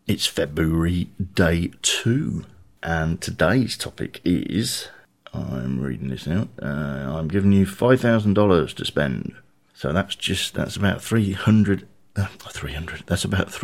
It's February day 2, and today's topic is, I'm reading this out, I'm giving you $5,000 to spend. So that's about 300, that's about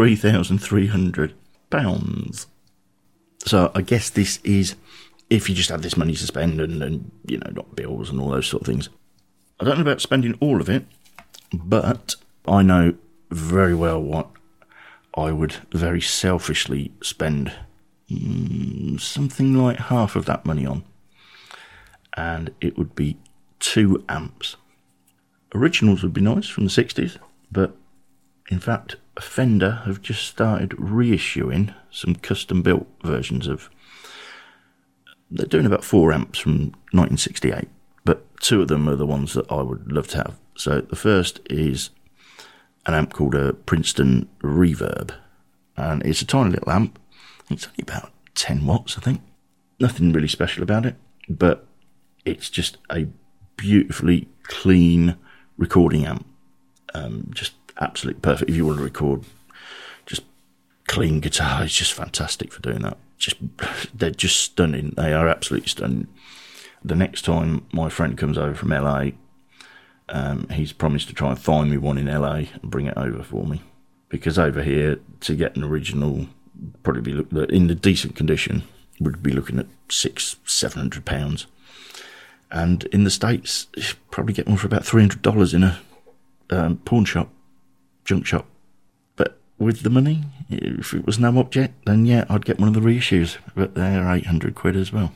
£3,300. So I guess this is if you just have this money to spend and not bills and all those sort of things. I don't know about spending all of it, but I know very well what I would very selfishly spend something like half of that money on. And it would be 2 amps. Originals would be nice from the 60s, but in fact, Fender have just started reissuing some custom-built versions of... They're doing about 4 amps from 1968, but 2 of them are the ones that I would love to have. So the first is an amp called a Princeton Reverb, and it's a tiny little amp. It's only about 10 watts, I think. Nothing really special about it, but it's just a beautifully clean recording amp. Just absolutely perfect if you want to record just clean guitar. It's just fantastic for doing that. They're just stunning. They are absolutely stunning. The next time my friend comes over from LA, he's promised to try and find me one in LA and bring it over for me. Because over here, to get an original, probably be in the decent condition, would be looking at £600-700. And in the States, you probably get one for about $300 in a pawn shop, junk shop. But with the money, if it was no object, then yeah, I'd get one of the reissues. But they're £800 as well.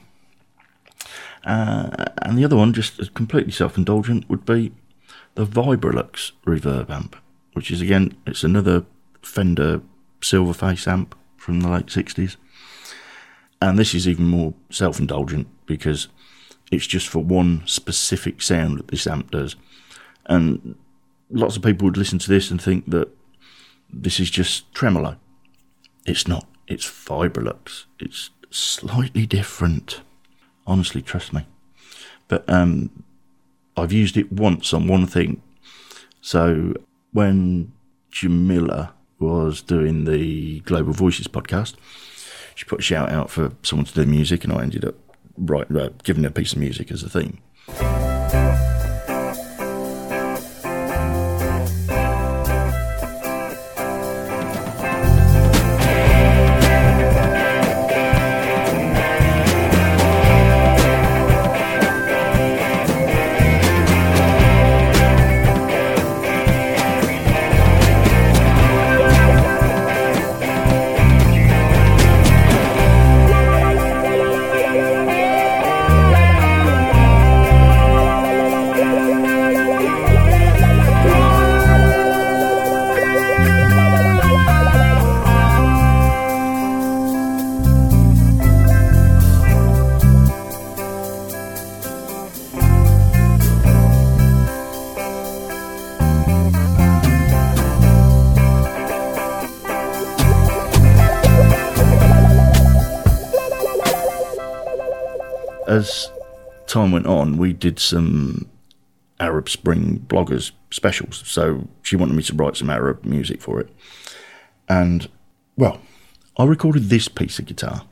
And the other one, just completely self-indulgent, would be the Vibrolux Reverb amp, which is, again, it's another Fender Silverface amp from the late 60s. And this is even more self-indulgent because it's just for one specific sound that this amp does. And lots of people would listen to this and think that this is just tremolo. It's not. It's Vibrolux. It's slightly different. Honestly, trust me. But I've used it once on one thing. So when Jamila was doing the Global Voices podcast, she put a shout out for someone to do music, and I ended up giving her a piece of music as a theme. As time went on, we did some Arab Spring bloggers specials, so she wanted me to write some Arab music for it. And, well, I recorded this piece of guitar.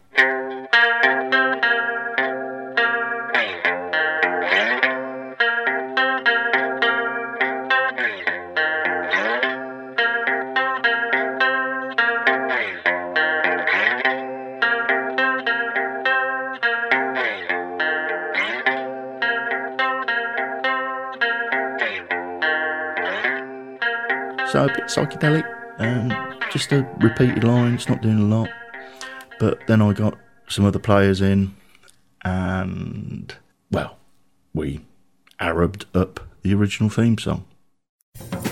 So a bit psychedelic, just a repeated line, it's not doing a lot. But then I got some other players in, and, well, we Arabed up the original theme song.